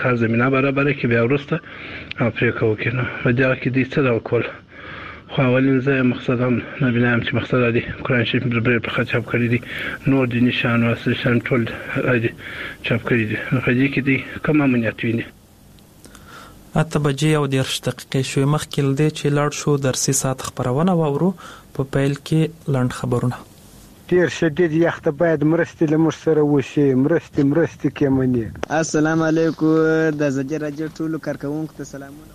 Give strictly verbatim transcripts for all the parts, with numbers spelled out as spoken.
کار زمينه برابره کې بیا ورسته افریقا وکینو په دغه کې د څه ډول کول خو اولین ځای مقصد هم نه بینم چې مقصد دی قرآن شریف برابر په خچاب کړی دي نور د نشان او نشان ټول دی چاپ کړی دي نو په دې کې دي کومه امنیت ویني اته بجې او دیرش دقیقې شوې مخکې لدې چې لاړ شو درسي ساعت خبرونه واورو په پیل کې لاند خبرونه ډیر شدید یخ ته باید مرستې له موږ سره وشي مرستې مرستې کېمنې السلام علیکم د زجر راجو ټولو کارکونکو ته سلامونه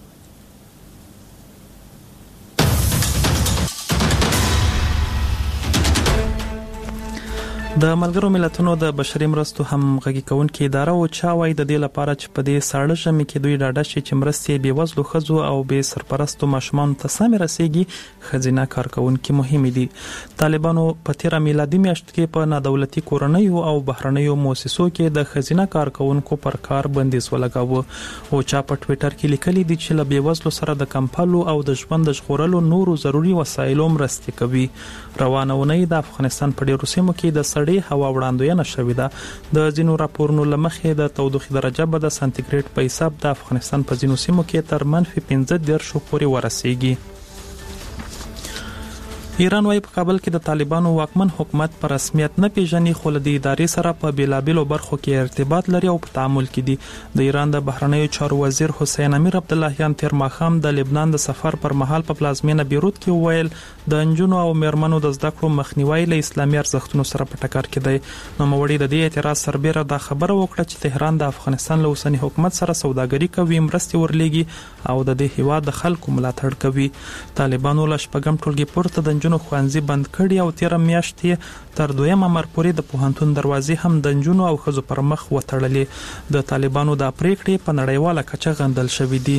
د ملګرو ملتونو د بشري مرستو همغږي کوونکې اداره او چا وايي د دې لپاره چې په دې ساړه ژمي کې دوی ډاډه شي چې مرستې بې وزلو ښځو او بې سرپرستو ماشومانو ته سمې رسیږي ښځینه کارکونکي مهمې دي. طالبانو په تیره میلادي میاشت کې په نادولتي کورنیو او بهرنیو مؤسسو کې د ښځینه کارکونکو پر کار بندیز ولګاوه او چا په ټویټر کې لیکلي دي چې له بې وزلو سره د کمپلو او د ژوند د ژغورلو نورو ضروري وسایلو مرستې کوي. روانه اونۍ د افغانستان په ډیرو سیمو کې د سړې هوا وړاندوینه شوې ده. د ځینو راپورونو له مخې د تودوخې درجه به د سانتیګریډ په حساب د افغانستان په ځینو سیمو کې تر منفي پنځه دېرشو پورې ورسیږي. ایران وايي په کابل کې د طالبانو واکمن حکومت په رسمیت نه پیژني خو له دې ادارې سره په بیلابیلو برخو کې ارتباط لري او په تعامل کې دي. د ایران د بهرنیو چارو وزیر حسین امیر عبداللهیان تیر ماښام د لبنان د سفر پر مهال په پلازمینه بیروت کې وویل د انجونو او میرمنو د زده کړو مخنیوي له اسلامي ارزښتونو سره په ټکر کې دی. نوموړي د دې اعتراض سربېره دا خبره وکړه چې تهران د افغانستان له اوسني حکومت سره سوداګري کوي مرستې ورلېږي او د دې هیواد د خلکو ملاتړ کوي. طالبانو له شپږم ټولګي پورته د انجونو ښوونځي بند کړي او تیره میاشت یې تر دویم امر پورې د پوهنتون دروازې هم د انجونو او ښځو پر مخ وتړلې. د طالبانو دا پریکړې په نړیواله کچه غندل شوې دي.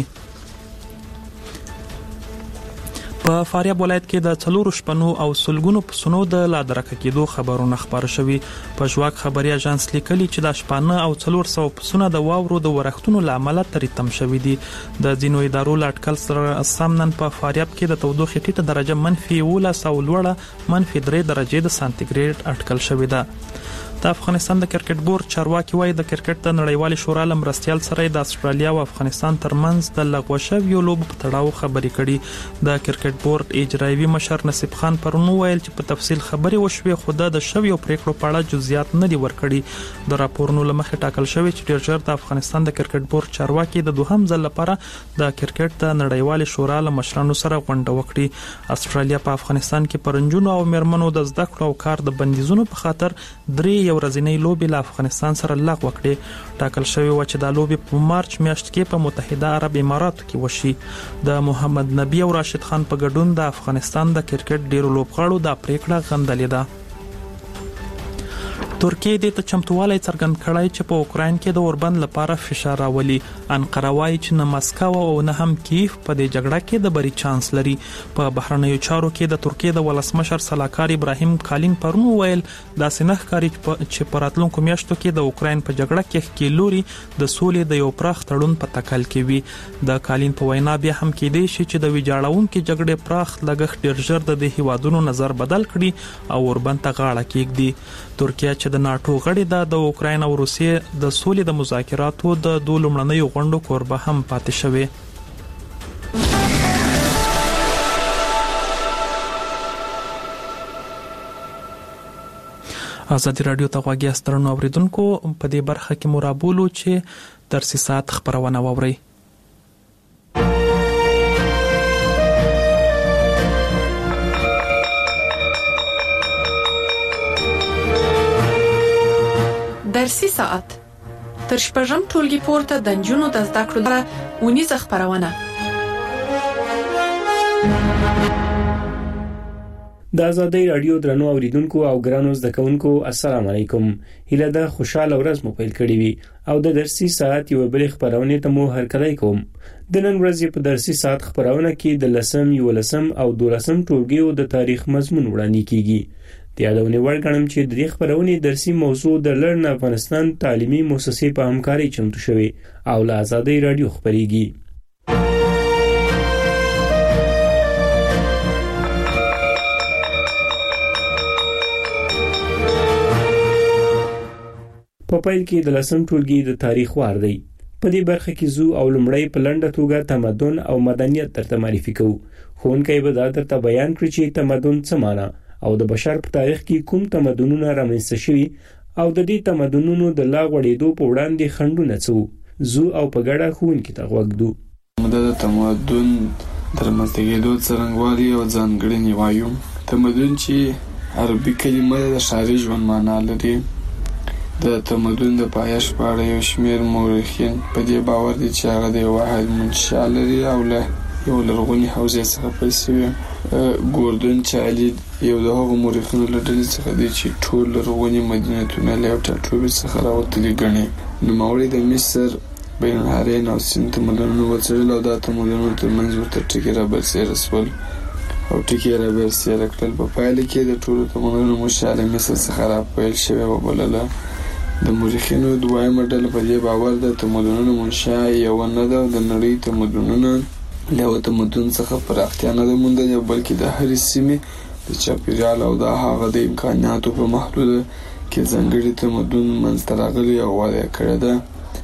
په فاریاب ولایت کې د څلورو شپنو او سلګونو پسونو د لادرکه کېدو خبرونه خبر شوي. په ژواک خبري اژانس لیکلي چې د شپانه او څلور سوه پسونه د واورو د ورښتونو له امله تریتم شوي دي. د ځینو ادارو له اټکل سره سم نن په فاریاب کې د تودوخې ټیټه درجه منفي یولس او لوړه منفي درې درجې د سانتیګریډ اټکل شوې ده. د افغانستان د کرکټ بورډ چارواکي وايي د کرکټ د نړیوالې شورا له مرستیال سره د استرالیا او افغانستان ترمنځ د لغوه شویو لوبو په تړاو خبرې کړي. د کرکټ بورډ اجرایوي مشر نصیب خان پرون وویل چې په تفصیل خبرې وشوې خو د شویو پریکړو په اړه جزئیات نه دي ورکړي. د راپورونو له مخې ټاکل شوی چې ډیر ژر د افغانستان د کرکټ بورډ چارواکي د دوهم ځل لپاره د کرکټ د نړیوالې شورا له مشرانو سره غونډه وکړي. استرالیا په افغانستان کې پرنجونو او میرمنو د زده کړو او کار د بندیزونو په خاطر درې یو ورځنۍ لوبې له افغانستان سره لغوه کړې. ټاکل شوی و چې دا لوبې په مارچ میاشت کې په متحده عرب اماراتو کې وشي. د محمد نبی او راشد خان په ګډون د افغانستان د کرکټ ډیرو لوبغاړو دا پریکړه غندلې ده. ترکیه دې ته چمتووالی څرګند کړی چې په اوکراین کې د اوربند لپاره فشار راولي. انقره وايي چې نه مسکو او نه هم کیف په دې جګړه کې د بری چانس لري. په بهرنیو چارو کې د ترکیه د ولسمشر سلاکار ابراهیم کالین پرون ویل داسې نه ښکاري چې په راتلونکو میاشتو کې د اوکراین په جګړه کې ښکېل لوري د سولې د یو پراخ تړون په تکل کې وي. د کالین په وینا بیا هم کېدای شي چې د ویجاړونکې جګړې پراخ لګښت ډېر ژر د دې هیوادونو نظر بدل کړي او اوربند ته غاړه کېږدي. ترکیه چې د ناټو غړې ده د اوکراین او روسیې د سولې د مذاکراتو د دوه لومړنیو غونډو کوربه هم پاتې شوې. ازادي راډیو ته غوږی یاست درنو اوریدونکو. په دې برخه کې مو رابولو چې درسي ساعت خبرونه واورئ. درسي ساعت تر شپږم ټولګي پورته د نجونو د زده کړو لپاره اونیزه خبرونه. د ازادي راډیو درنو اوریدونکو او ګرانو زده کوونکو السلام علیکم. هیله ده خوشاله ورځ مو پیل کړې وي او د درسي ساعت یو بل خبرونه ته مو هرکلی کوم. د نن ورځې په درسي ساعت خبرونه کې د لسم یولسم او دولسم ټولګیو د تاریخ مضمون وړاندې کیږي. د یادونې وړ ګڼم چې د دې خبرونې درسي موضوع د لرن افغانستان تعلیمي مؤسسې په همکارۍ چمتو شوی او له ازادي راډیو خبريږي. په پیل کې د لسم ټولګي د تاریخ وار دی. په دې برخه کې زو او لمړی په لنډه توګه تمدن او مدنیت درته معرفي کوو. ښوونکی به دا درته بیان کړي چې تمدن څه معنی او د بشر په تاریخ کې کوم تمدنونه رامنځته شوي او د دې تمدنونو د لا غوړېدو په وړاندې خنډونه څه وو. زو او په ګډه ښوونکي ته غوږ ږدو. د تمدن د رامنځته کېدو څرنګوالي او ځانګړنې وایو. تمدن چې عربي کلمه د ښاري ژوند معنا لري. د تمدن د پایښت په اړه یو شمېر مورخین په دې باور دي چې هغه د یو واحد منشا لري او له یو لرغونې حوزې څخه پیل شوی. ګوردن چالي یو د هغو مورخینو له ډلې څخه دی چې ټول لرغوني مدینتونه له یو ټاټوبي څخه راوتلي ګڼي. نوموړي د مصر، بین النهرین او سیند تمدنونه وڅېړل او دا تمدنونه ترمنځ ورته ټکي رابرسېره شول او ټکي یې رابرسېره کړل. په پایله کې د ټولو تمدنونو منشا له مصر څخه راپیل شوې وبلله. د مورخینو دویمه ډله په دې باور ده تمدنونو منشا یوه نه ده او د نړۍ تمدنونه له یوه تمدن څخه پراختیا نه ده موندلې، بلکې د هرې سیمې د چاپېریال او د هغه د امکاناتو په محدوده کې ځانګړي تمدن منځته راغلی او وده یې کړې ده.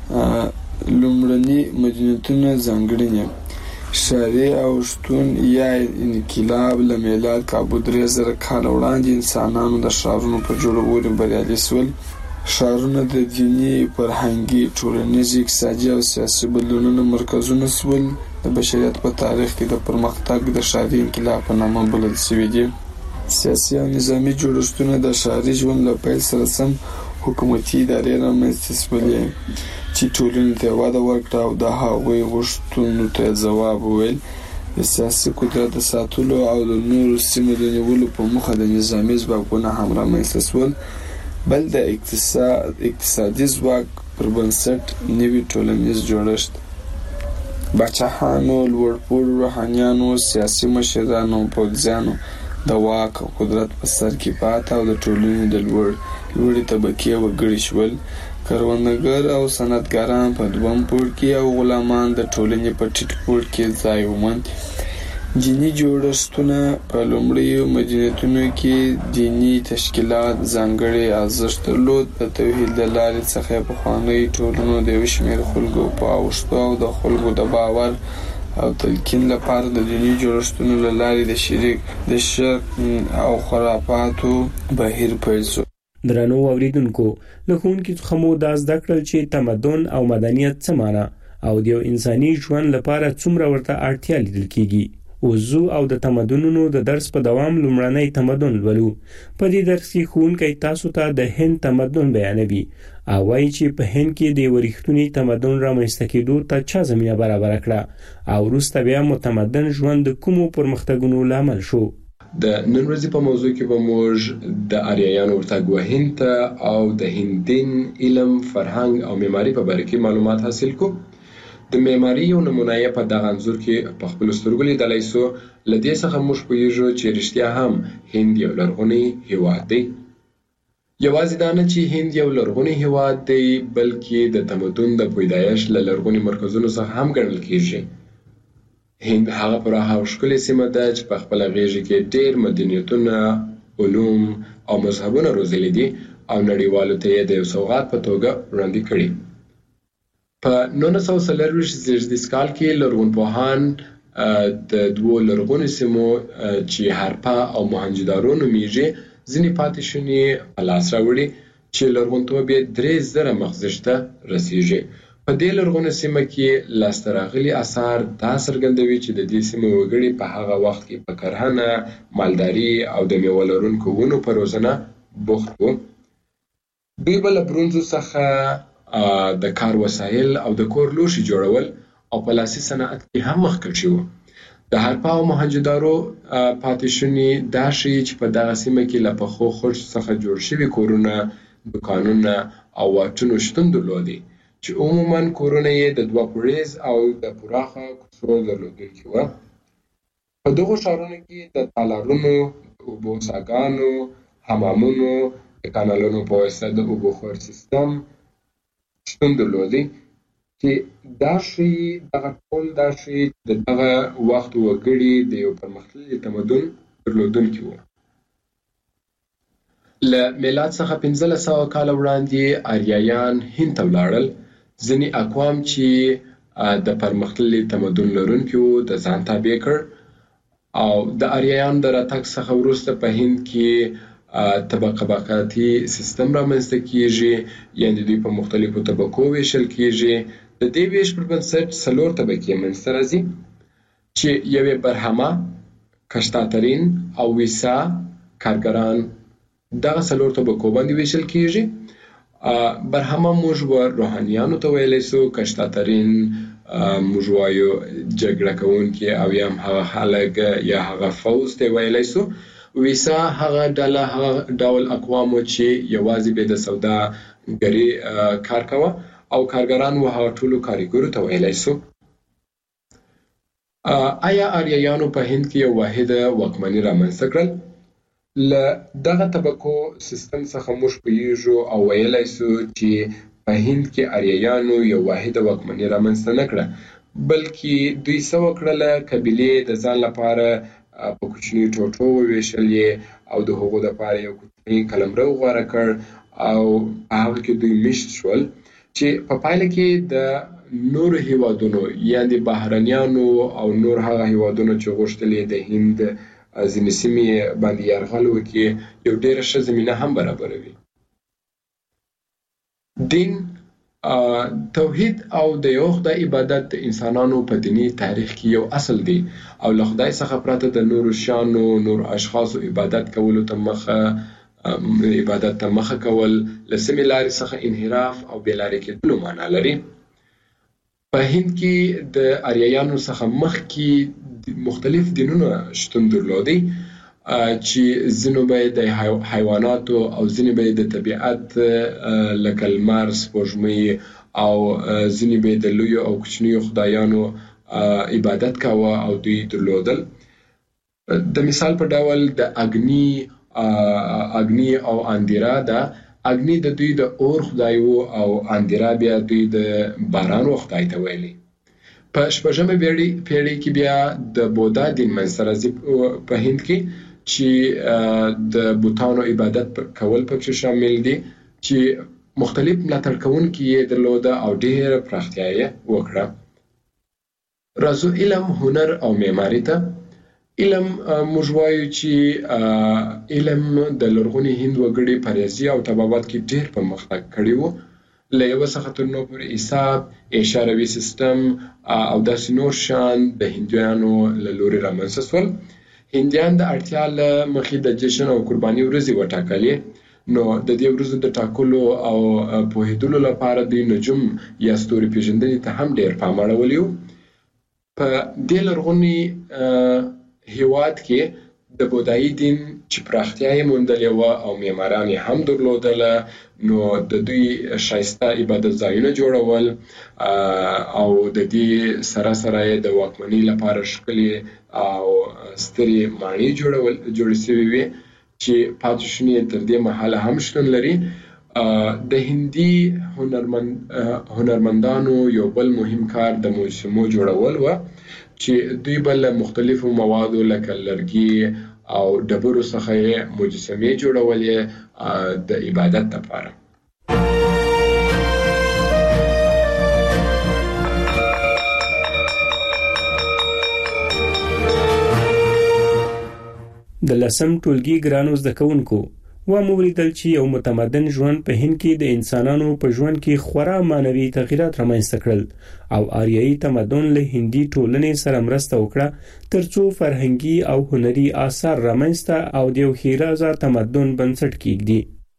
لومړني مدینتونه ځانګړنې ښاري او شتون یا انقلاب له میلاد کابو درې زره کاله وړاندې انسانانو د ښارونو په جوړولو بریالي شول. ښارونه د دیني، فرهنګي، ټولنیز، اقتصادي او سیاسي بدلونونو مرکزونه شول. د بشریت په تاریخ کې د پرمختګ د ښاري انقلاب په نامه بلل شوي دي. سیاسي او نظامي جوړښتونه د ښاري ژوند له پیل سره سم حکومتي ادارې رامنځته شولې چې ټولنې ته وده ورکړه او د هغوی غوښتنو ته ځواب وویل. د سیاسي قدرت د ساتلو او د نورو سیمو د نیولو په موخه د نظامي ځواکونه هم رامنځته شول. بل د اقتصاد اقتصادي ځواک پر بنسټ نوي ټولنیز جوړښت، باچاهانو، لوړپوړو روحانیانو، سیاسي مشرانو او پوځیانو د واک او قدرت په سر کې پاته او د ټولنې د لوړ لوړې طبقې وګړي شول. کروندګر او صنعتګران په دویم پوړ کې او غلامان د ټولنې په ټیټ پوړ کې ځای وموند. دیني جوړښتونه په لومړیو مدینتونو کې دیني تشکیلات ځانګړی ارزښت درلود. د توحید له لارې څخه پخوانۍ ټولنو د یو شمېر خلکو په اوښتو او د خلکو د باور او تلقین لپاره د دیني جوړښتونو له لارې د شرک د شرک او خرافاتو بهیر پیل شو. درنو اوریدونکو، له ښوونکي څخه مو دا زده کړل چې تمدن او مدنیت څه معنی او د یو انساني ژوند لپاره څومره ورته اړتیا لیدل کیږي. وضو او د تمدنونو د درس په دوام لومړنی تمدن لولو. په دې درس کې ښوونکی تاسو ته د هند تمدن بیانوي او وایي چې په هند کې د یو رښتوني تمدن رامنځته کېدو ته چا زمینه برابره کړه او وروسته بیا متمدن ژوند د کومو پرمختګونو لامل شو. د نن ورځې په موضوع کې به موږ د آریایانو ورتګ هند ته او د هندین علم، فرهنګ او معماري په باره کې معلومات حاصل کوو. د معماري یو نمونه یې په دغه انځور کې په خپلو سترګو لیدلی سو. له دې څخه موږ پوهیږو چې رښتیا هم هند یو لرغونی هیواد دی. یوازې دا نه چې هند یو لرغونی هیواد دی، بلکې د تمدن د پیدایښت له لرغوني مرکزونو څخه هم ګڼل کیږي. هند هغه پراخه او ښکلې سیمه ده چې په خپله غېږه کې ډېر مدنیتونه، علوم او مذهبونه روزلي دي او نړیوالو ته یې د یو سوغات په توګه وړاندې کړي. په نولس سوه څلرویشت زېږدیز کال کې لرغونپوهان د دوو لرغونو سیمو چې هارپا او موهنجودارو نومیږي ځینې پاتې شونې په لاس راوړي چې لرغونتوب یې درې زره مخزش ته رسیږي. په دې لرغونو سیمه کې لاسته راغلي اثار دا څرګندوي چې د دې سیمې وګړي په هغه وخت کې په کرهنه، مالداري او د میوه لرونکو ونو په روزنه بوخت وو. دوی به له برونزو څخه د کار وسایل او د کور لوښي جوړول او په لاسي صنعت کې هم مخکښ وو. د هارپا او موهنجودارو پاتې شونې دا ښیي چې په دغه سیمه کې له پخو خښتو څخه جوړ شوي کورونه، دوکانونه او واټونو شتون درلودی چې عموماً کورونه یې د دوه پوړیز او د پراخه کوڅو درلودونکي وو. په دغو ښارونو کې د تالارونو، د اوبو څاګانو، حمامونو، د کانالونو په واسطه د اوبو خور سیستم شتون درلودی چې دا ښیي دغه ټول دا ښیي د دغه وخت وګړي د یو پرمختللي تمدن درلودونکي وو. له میلاد څخه پنځلس سوه کاله وړاندې آریایان هند ته ولاړل. ځینې اقوام چې د پرمختللي تمدن لرونکي وو د ځان تابع کړ او د آریایانو د راتګ څخه وروسته په هند کې طبقه بقاتي سیستم رامنځته کیږي، یعنې دوی په مختلفو طبقو ویشل کیږي. د دې ویش پر بنسټ څلور طبقې منځته راځي چې یوې برهمه، کشتاترین او ویسا کارګران دغه څلور طبقو باندې ویشل کیږي. برهمه موږ روحانیانو ته ویلی سو، کشتاترین موږ وایو جګړه کوونکي او یا هم هغه خلک یا هغه فوز ته ویلی سو. ویسا هغه ډله هغه ډول اقوامو چې یوازې به د سوداګري کار کوه او کارګران و هغه ټولو کارګرو ته ویلی سو. آیا آریایانو په هند کې یو واحده واکمني رامنځته کړل؟ له دغه طبقو سیستم څخه موږ پوهیږو او ویلی سو چې په هند کې آریایانو یو واحده واکمني رامنځته نه کړه، بلکې دوی څه وکړله، قبیلې د ځان لپاره په کوچنیو ټوټو وویشلې او د هغو دپاره یو کوچنی قلمرو غوره کړ او په هغه کې دوی میشت شول چې په پایله کې د نورو هیوادونو یعنې بهرنیانو او نور هغه هیوادونو چې غوښتلې د هند ځینې سیمې باندې یرغل وکړي یو ډېره ښه زمینه هم برابروي. دین، توحید او د یو خدای عبادت د انسانانو په دینی تاریخ کې یو اصل دی او له خدای څخه پرته د نورو شیانو، نور اشخاصو عبادت کولو ته مخه عبادت ته مخه کول له سمې لارې څخه انحراف او بېلارې کېدلو معنا لري. په هند کې د آریایانو څخه مخکې مختلف دینونه شتون درلودی چې ځینو به د حیواناتو او ځینې به د طبیعت لکه لمر، سپوږمۍ او ځینې به د لویو او کوچنیو خدایانو عبادت کاوه او دوی درلودل. د مثال په ډول د اګني اګني او اندیرا ده. اګني د دوی د اور خدای وو او اندیرا بیا دوی د باران خدای ته ویلي. په شپږمه پیړۍ کې بیا د بودا دین منځته راځي په هند کې چې د بوتانو عبادت کول پکې شامل دي چې مختلف ملاتړ کوونکي یې درلوده او ډېره پراختیا یې وکړه. راځو علم، هنر او معماري ته. علم موږ وایو چې علم د لرغوني هند وګړي په ریاضي او طبابت کې ډېر پرمختګ کړی و. له یوه څخه تر نورو پورې حساب، اشاروي سیستم او داسې نور شیان د هندیانو له لورې رامنځته سول. هندیان د اړتیا له مخې د جشن او قرباني ورځې وټاکلې، نو د دې ورځو د ټاکلو او پوهېدلو لپاره دوی نجوم یا ستوري پېژندنې ته هم ډېر پام اړولی و. په دې لرغوني هیواد کې د بودایي دین چې پراختیا یې موندلې وه او معماران یې هم درلودله، نو د دوی ښایسته عبادت ځایونه جوړول او د دې سره سره یې د واکمنۍ لپاره ښکلې او سترې ماڼۍ جوړول جوړې سوې وې چې پاتې شونې تر دې مهاله هم شتون لري. د هندي هنرمند هنرمندانو یو بل مهم کار د مجسمو جوړول و چې دوی به له مختلفو موادو لکه لرګي او ډبرو څخه یې مجسمې جوړولې د عبادت لپاره. د لسم ټولګي ګرانو زده کوونکو ومولیدل چې یو متمدن ژوند په هند کې د انسانانو په ژوند کې خورا معنوي تغیرات رامنځته کړل او آریایي تمدن له هندي ټولنې سره مرسته وکړه ترڅو فرهنګي او هنري آثار رامنځته او د یو ښېرازه تمدن بنسټ کېږدي.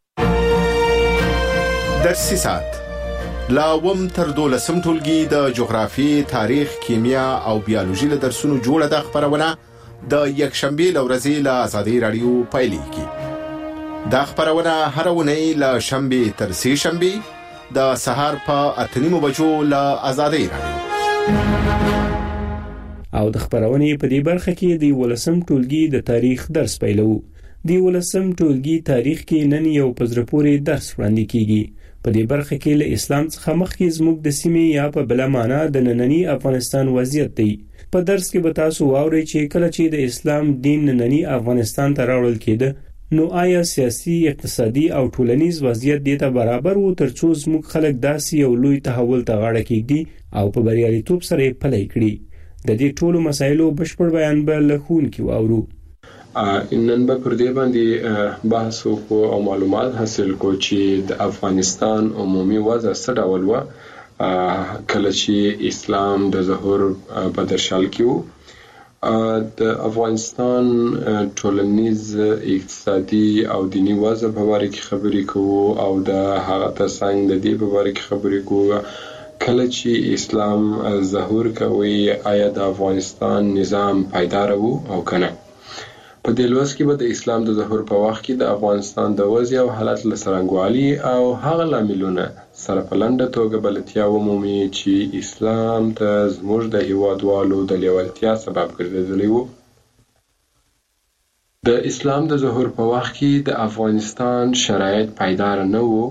درسي ساعت لا اووم تر دولسم ټولګي د جغرافي، تاریخ، کیمیا او بیولوژي له درسونو جوړه ده خبرونه د یکشنبې له ورځې له ازادۍ راډیو پیلېږي. دا خبرونه هر اونۍ له شنبې تر سې شنبې د سهار په اته نیمو بجو له ازادۍ راډیو. او د خبرونې په دې برخه کې د ولسم ټولګي د تاریخ درس پیلو. د ولسم ټولګي تاریخ کې نن یو په زړه پورې درس وړاندې کیږي. په دې برخه کې له اسلام څخه مخکې زموږ د سیمې یا په بل معنا د نننی افغانستان وضعیت دی. په درس کې به تاسو واورئ چې کله چې د اسلام دین نننی افغانستان ته راوړل کېده نو آیا سیاسي، اقتصادي او ټولنیز وضعیت دې ته برابر وو ترڅو زموږ خلک داسې یو لوی تحول ته غاړه کېږدي او په بریالیتوب سره یې پلی کړي؟ د دې ټولو مسایلو بشپړ بیان به له ښوونکي واورو. نن به پر دې باندې بحث وکړو او معلومات حاصل کړو چې د افغانستان عمومي وضع څه ډول وه کله چې اسلام د ظهور په درشل کې وو. د افغانستان ټولنیز، اقتصادي او دینی وضع په باره کې خبرې کوو او د هغه ترڅنګ د دې په باره کې خبرې کوو کله چې اسلام ظهور کوي آیا د افغانستان نظام پایدار وو او کنه. په دې لوست کې به د اسلام د ظهور په وخت کې د افغانستان د وضع او حالت له څرنګوالي او هغه لاملونه سره په لنډه توګه بلدتیا ومومي چې اسلام ته زموږ د هیوادوالو د لیوالتیا سبب ګرځېدلی وو. د اسلام د ظهور په وخت کې د افغانستان شرایط پایدار نه وو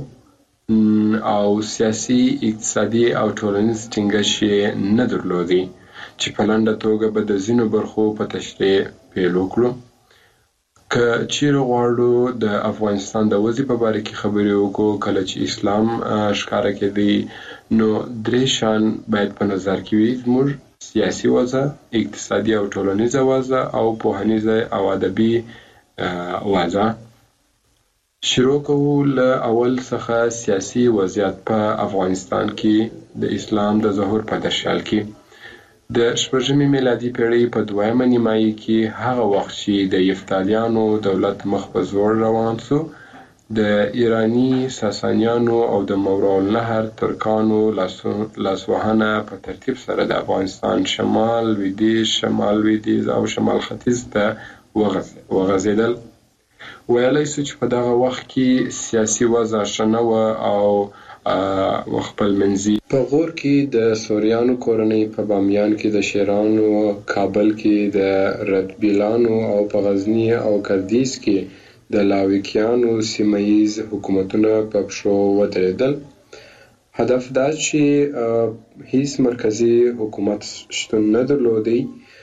او سیاسي، اقتصادي او ټولنیز ټینګښت یې نه درلودی چې په لنډه توګه به د ځینو برخو په تشریح پیل وکړو. که چیرې غواړو د افغانستان د وضع په باره کې خبرې وکړو کله چې اسلام ښکاره کېدی نو درې شیان باید په نظر کې وي: زموږ سیاسي وضع، اقتصادي او ټولنیزه وضع او پوهنیزه او ادبي وضع. شروع کوو له اول څخه سیاسي وضعیت په افغانستان کې د اسلام د ظهور په درشل کې. د شپږمې میلادي پیړۍ په دویمه نیمایي کې هغه وخت چې د یفتالیانو دولت مخ په زوړ روان سو، د ایرانی ساسانیانو او د ماوراءالنهر ترکانو لاسوهنه په ترتیب سره د افغانستان شمال، لویدیځ، شمال لویدیځ او شمال ختیځ ته وغځېدل. ویلی سو چې په دغه وخت کې سیاسي وضع ښه نه وه او خپلمنځي. په غور کې د سوریانو کورنۍ، په بامیان کې د شیرانو، کابل کې د ردبیلانو او په غزني او کردیز کې د لاویکیانو سیمهیز حکومتونه په پښو ودرېدل. هدف دا چې هیڅ مرکزي حکومت شتون نه درلودی.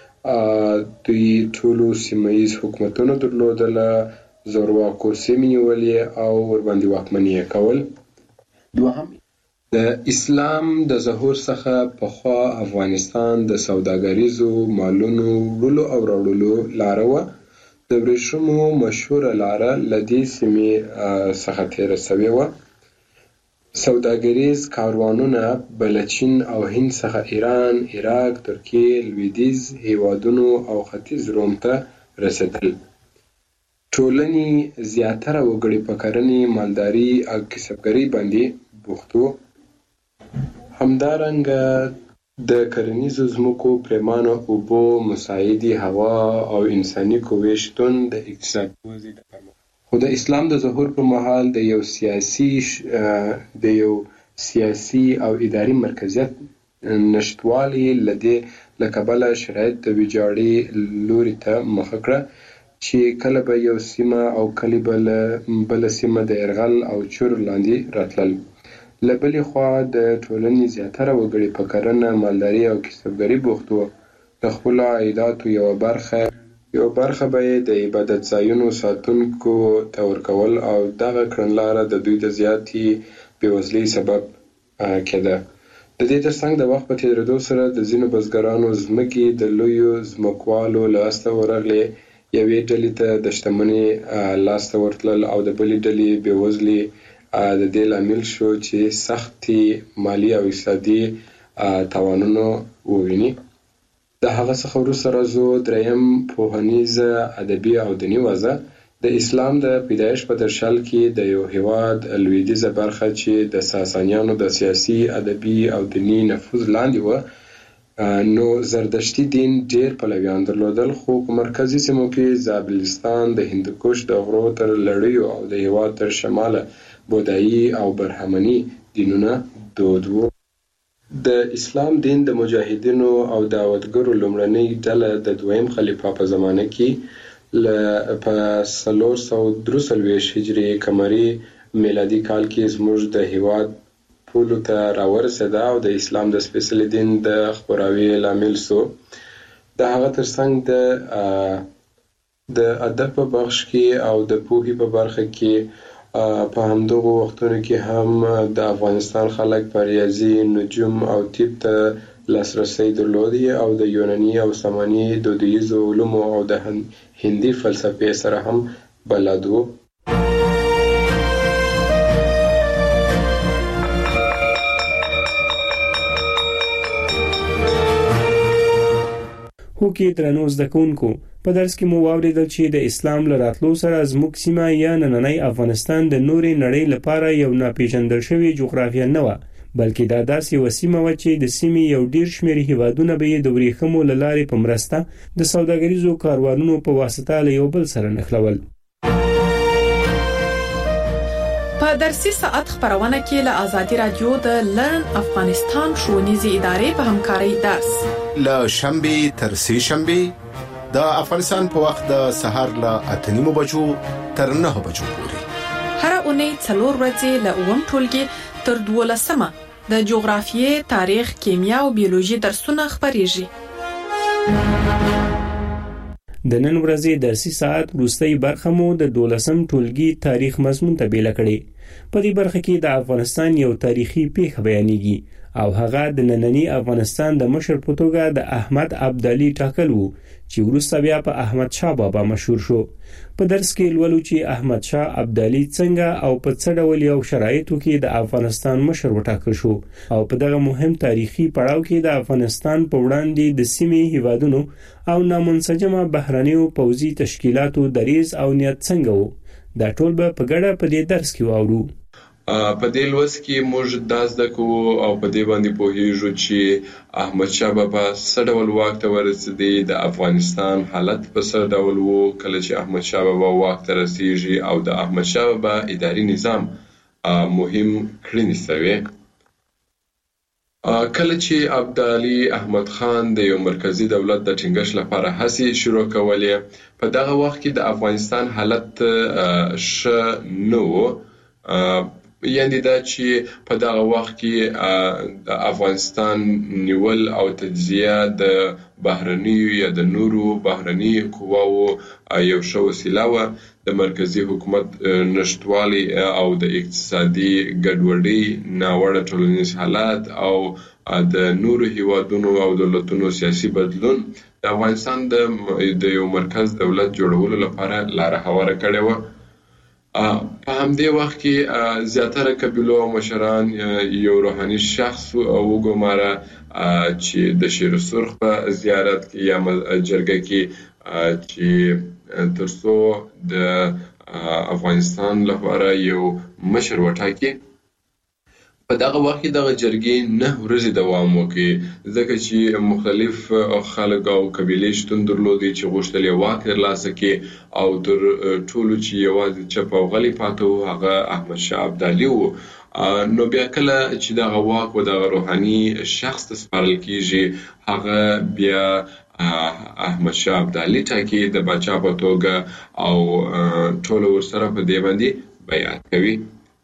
دوی ټولو سیمهیز حکومتونه درلودله، زورواکو سیمې نیولې او ورباندې واکمني یې کول. دوهم، د اسلام د ظهور څخه پخوا افغانستان د سوداګریزو مالونو وړلو او راوړلو لاره وه. د ورېښمو مشهوره لاره له دې سیمې څخه تېره سوې وه. سوداګریز کاروانونه به له چین او هند څخه ایران، عراق، ترکیې، لویدیځ هیوادونو او ختیځ روم ته رسېدل. ټولنې زیاتره وګړي په کرنې، مالداري او کسبګرۍ باندې بوخت وو. همدارنګه د کرنیزو ځمکو، پرېمانه اوبو، مساعدې هوا او انساني قوې شتون د اقتصادي وضع د پرمختګ. خو د اسلام د ظهور پر مهال د یو سیاسي د یو سیاسي او اداري مرکزیت نشتوالي له دې له کبله شرایط د ویجاړۍ لوري ته مخه کړه چې کله به یو سیمه او کله به بله سیمه د یرغل او چور لاندې راتلل. له بلې خوا د ټولنې زیاتره وګړي په کرنه، مالداري او کسبګرۍ بوخت وو. د خپلو عایداتو یوه برخه یوه برخه به یې د عبادت ځایونو ساتونکو ته ورکول او دغه کړنلاره د دوی د زیاتې بېوزلۍ سبب کېده. د دې ترڅنګ د وخت په تېرېدو سره د ځینو بزګرانو ځمکې د لویو ځمکوالو لاسته ورغلې. یوې ډلې ته د شتمنۍ لاسته ورتلل او د بلې ډلې بېوزلي د دې لامل شو چې سختې مالي او اقتصادي تاوانونه وویني. د هغه څخه وروسته راځو دریم، پوهنیزه، ادبي او دیني وضع. د اسلام د پیدایښت په درشل کې د یو هیواد لویدیځه برخه چې د ساسانیانو د سیاسي، ادبي او دیني نفوذ لاندې وه، نو زردشتي دین ډېر پلویان درلودل. خو په مرکزي سیمو کې زابلستان، د هندوکش د غرو تر لړیو او د هیواد تر شماله بودایي او برهمني دینونه دود وو. د اسلام دین د مجاهدینو او دعوتګرو لومړنۍ ډله د دویم خلیفه په زمانه کې له په څلور سوه درې څلوېښت هجري قمري میلادي کال کې زموږ د هیواد پولو ته راورسېده او د اسلام د سپېڅلي دین د خپراوي لامل سو. د هغه ترڅنګ د د ادب په بخش کې او د پوهې په برخه کې په همدغو وختونو کې هم د افغانستان خلک په ریاضي، نجوم او طب ته لاسرسی درلودی او د یوناني او ساماني دودیزو علومو او د هندي فلسفې سره هم بلد وو. هو کې درنو زده کوونکو په درس کې مو واوریدل چې د اسلام له راتلو سره زموږ سیمه یا نننی افغانستان د نورې نړۍ لپاره یو ناپېژندل شوی جغرافیه نه وه، بلکې دا داسې یوه سیمه وه چې د سیمې یو ډېر شمېر هیوادونه به یې د ورېښمو له لارې په مرسته د سوداګریزو کاروانونو په واسطه له یو بل سره نښلول. په درسي ساعت خبرونه کې له آزادي رادیو د لرن افغانستان ښوونیزې ادارې په همکارۍ درس له شنبې تر سې شنبې د افغانستان په وخت د سهار له اته نیمو بجو تر نهه بجو پورې هر اونۍ څلور ورځې له اووم ټولګي تر دولسمه د جغرافیې، تاریخ، کیمیا او بیولوژي درسونه خبرېږي. د نن ورځې درسي ساعت وروستۍ برخه مو د دولسم ټولګي تاریخ مضمون ته بیله کړې. په دې برخه کې د افغانستان یو تاریخي پیښه بیانېږي او هغه د نننی افغانستان د مشر په توګه د احمد ابدالي ټاکل وو چې وروسته بیا په احمد شاه بابا مشهور شو. په درس کې لولو چې احمد شاه ابدالي څنګه او په څه ډول یو شرایطو کې د افغانستان مشر وټاکل شو او په دغه مهم تاریخي پړاو کې د افغانستان په وړاندې د سیمې هیوادونو او نامنسجمه بهرنیو پوځي تشکیلاتو دریځ او نیت څنګه وو. دا ټول به په ګډه په دې درس کې واورو. په دې لوست کې موږ دا زده کوو او په دې باندې پوهیږو چې احمد شاه بابا څه ډول واک ته ورسېدی، د افغانستان حالت په څه ډول وو کله چې احمد شاه بابا واک ته رسیږي او د احمد شاه بابا اداري نظام مهم کړنې سوې. کله چې ابدالي احمد خان د یو مرکزی دولت د ټینګښت لپاره هڅې شروع کولې، په دغه وخت کې د افغانستان حالت ښه نه و. یعنی دا چې په دغه وخت کې د افغانستان نیول او تجزیه د بهرنیو یا د نورو بهرني قواو یو ښه وسیله وه. د مرکزي حکومت نشتوالی او د اقتصادي ګډوډۍ، ناوړه ټولنیز حالات او د نورو هیوادونو او دولتونو سیاسي بدلون د افغانستان د یو مرکز دولت جوړولو لپاره لاره هواره کړې وه. په همدې وخت کې زیاتره قبیلو او مشران یو روحاني شخص وګماره چې د شیر سرخ په زیارت کې یا جرګه کې چې ترڅو د افغانستان لپاره یو مشر وټاکي. په دغه وخت کې دغه جرګې نه ورځې دوام وکړي ځکه چې مختلف خلک او قبیلې شتون درلودي چې غوښتل یې واک ترلاسه کړي او تر ټولو چې یوازې چپ او غلی پاته و هغه احمد شاه ابدالي و. نو بیا کله چې دغه واک و دغه روحاني شخص ته سپارل کیږي هغه بیا احمد شاه ابدالي ټاکي د پاچا په توګه او ټول ورسره په دې باندې بیعت کوي.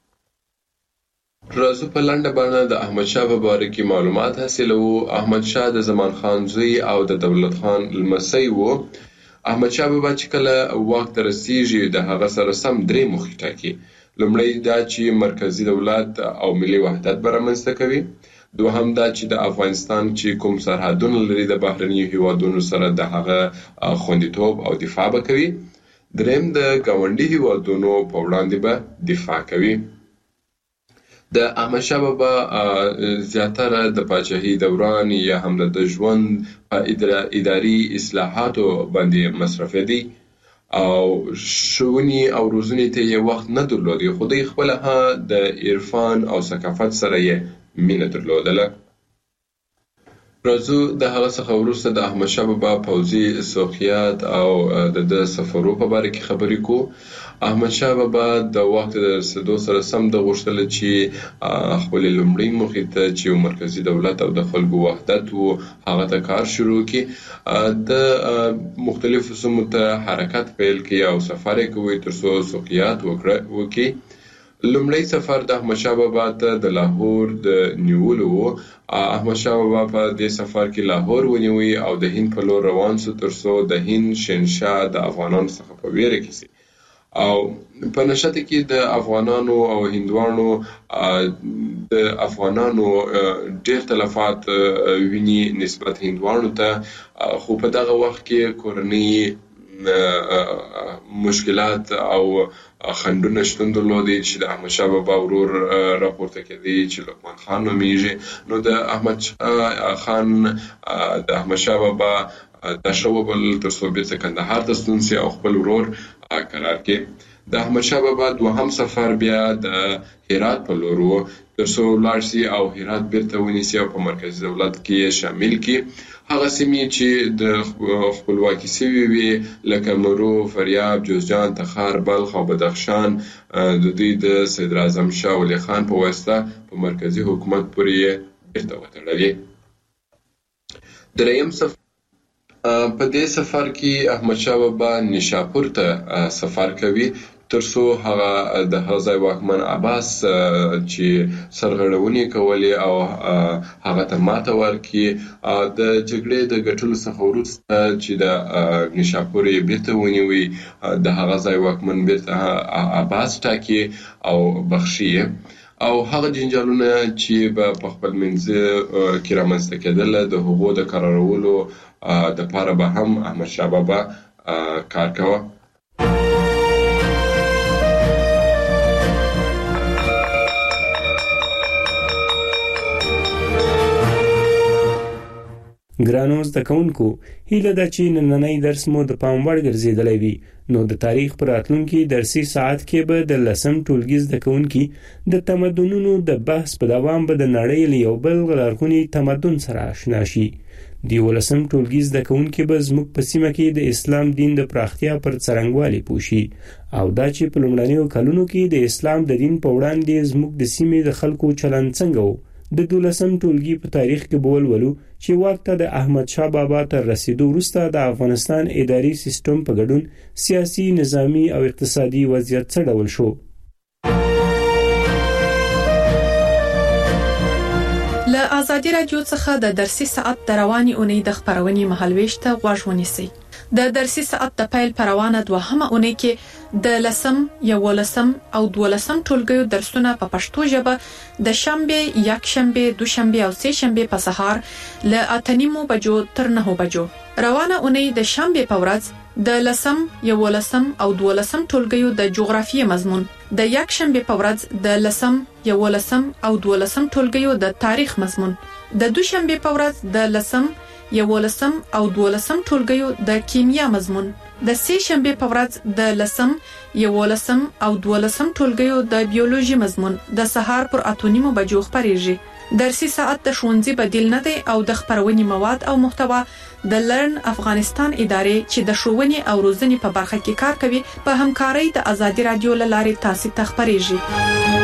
راځو په لنډه باندې د احمد شاه په باره کې معلومات حاصلوو. احمد شاه د زمان خان زوی او د دولت خان لمسی و. احمد شاه بابا چې کله واک ته رسیږي د هغه سره سم درې موخې ټاکي. لومړی دا چې مرکزي دولت او ملي وحدت به رامنځته کوي. دوهم دا چې د افغانستان چې کوم سرحدونه لري د بهرنیو هیوادونو سره د هغه خوندیتوب او دفاع به کوي. دریم د ګاونډي هیوادونو په وړاندې به دفاع کوي. د احمد شاه بابا زیاتره د پاچاهۍ دوران یا هم د ژوند په اداري اصلاحاتو باندې مصرفېدی او ښوونې او روزنې ته یې وخت نه درلودی، خو دوی خپله د عرفان او ثقافت سره یې مینه درلودله. راځو د هغه څخه وروسته د احمد شاه بابا پوځي سوقیات او د د سفرو په باره کې خبرې کوو. احمد شاه بابا د واک ته د رسېدو سره سم د غوښتل چې خپلې لومړۍ موخې ته چې یو مرکزي دولت او د خلکو وحدت و هغه ته کار شروع کړي. د مختلفو سیمو ته حرکت پیل کړي او سفر یې کوي تر څو سوقیات وکړي. لومړی سفر د احمدشاه بابا ته د لاهور د نیولو و. احمدشاه بابا په دې سفر کې لاهور ونیوي او د هند په لور روان سو ترڅو د هند شهنشاه د افغانانو څخه په ویره کې سي. او په نشته کې د افغانانو او هندوانو د افغانانو ډېر تلفات ویني نسبت هندوانو ته، خو په دغه وخت کې کورنۍ مشکلات او خندونه شتون درلودي چې د احمدشاه بابا ورور راپورته کېدی چې لقمان خان نومیږي. نو د احمد خان د احمدشاه بابا دا شو بل ترڅو بیرته کندهار ته ستون سي او خپل ورور قرار کې. د احمدشاه بابا دوهم سفر بیا د هرات په لور و ترڅو ولاړ سي او هرات بیرته ونیسي او په مرکزي دولت کې شامل کړي. هغه سیمې چې د خپلواکي سوي وي لکه مرو، فریاب، جوزجان، تخار، بلخ او بدخشان د دوی د صدر اعظم شاه ولي خان په واسطه په مرکزي حکومت پورې بیرته وتړلې. دریم سفر په دې سفر کې احمدشاه بابا نیشاپور ته سفر کوي ترڅو هغه د هغه ځای واکمن عباس چې سرغړونې کولې او هغه ته ماته ورکړي د جګړې د ګټلو څخه وروسته چې د نیشاپور یې بیرته ونیوي د هغه ځای واکمن بیرته عباس ټاکي او بخښي او هغه جنجالونه چې په خپل منځ کې رامنځته کېدل د هغو د قرارولو د پاره به هم احمدشاه بابا کار کاوه. ګرانو زده کوونکو، هیله ده چې نننی درس مو د پام وړ ګرځېدلی وي. نو د تاریخ په راتلونکي درسي ساعت کې به د لسم ټولګي زده کوونکي د تمدنونو د بحث په دوام به د نړۍ له یو بل لرغوني تمدن سره آشنا شي. د یولسم ټولګي زده کوونکي به زموږ په سیمه کې د اسلام دین د پراختیا پر څرنګوالي پوه شي او دا چې په لومړنیو کلونو کې د اسلام د دین په وړاندې زموږ د سیمې د خلکو چلند څنګه و. د دولسم ټولګي په تاریخ کې به ولولو چې واک ته د احمدشاه بابا تر رسیدو وروسته د افغانستان اداري سیستم په ګډون سیاسي، نظامي او اقتصادي وضعیت څه ډول شو. له ازادي رادیو څخه د درسي ساعت د رواني اونۍ د خبرونې مهالويش ته غوږ ونیسئ. د درسي ساعت د پیل پروانه دوهمه اونۍ کې د لسم، یولسم او دولسم ټولګیو درسونه په پښتو ژبه د شنبه، یک شنبه، دو شنبه او سه شنبه په سهار له اته نیمو بجو تر نهو بجو. روانه اونۍ د شنبه په ورځ د لسم، یولسم او دولسم ټولګیو د جغرافیې مضمون، د یک شنبه په ورځ د لسم، یولسم او دولسم ټولګیو د تاریخ مضمون، د دو شنبه په ورځ د لسم، یولسم او دولسم ټولګیو د کیمیا مضمون، د سه شنبه په ورځ د لسم، یولسم او دولسم ټولګیو د بیولوژي مضمون د سهار پر اته نیمو بجو خبرېږي. درسي ساعت د ښوونځي بدیل نه دی او د خبرونې مواد او محتوا د لرن افغانستان ادارې چې د ښوونې او روزنې په برخه کې کار کوي په همکارۍ د ازادي رادیو له لارې تاسو ته خبرېږي.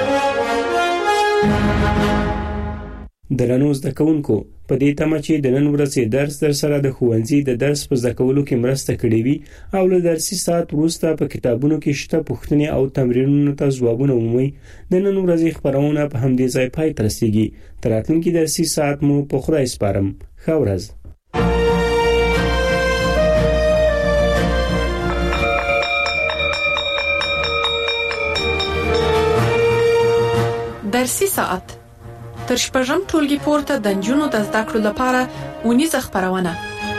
درنو زده کوونکو، په دې تمه چې د نن ورځې درس در سره د ښوونځي د درس په زده کولو کې مرسته کړې وي او له درسي ساعت وروسته په کتابونو کې شته پوښتنې او تمرینونو ته ځوابونه ومومئ، د نن ورځې خبرونه په همدې ځای پای ته رسیږي. تر راتلونکي درسي ساعت مو په خدای سپارم. ښه ورځ. درسي ساعت تر شپږم ټولګي پورته د نجونو د زده کړو لپاره اونیزه خبرونه.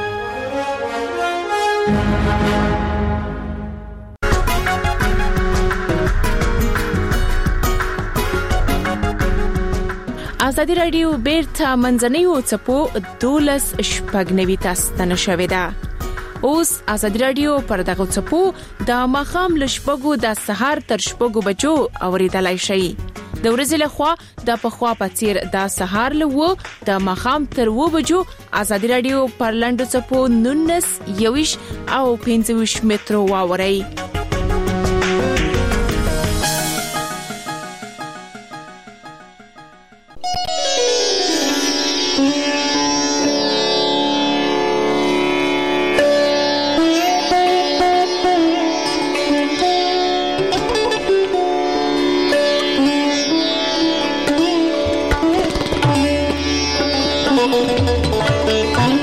ازادي رادیو بیرته منځنیو څپو دولس شپږ نوي تاسو ته نشوي ده. اوس ازادي رادیو پر دغه څپو د ماښام له شپږو د سهار تر شپږو بجو اوریدلای شئ. د ورځې له خوا د پخوا په څیر د سهار له و د ماښام تر و بجو ازادي رادیو پر لاندو څپو نولس، یویش او پنځه ویشت مترو واورئ. Thank you.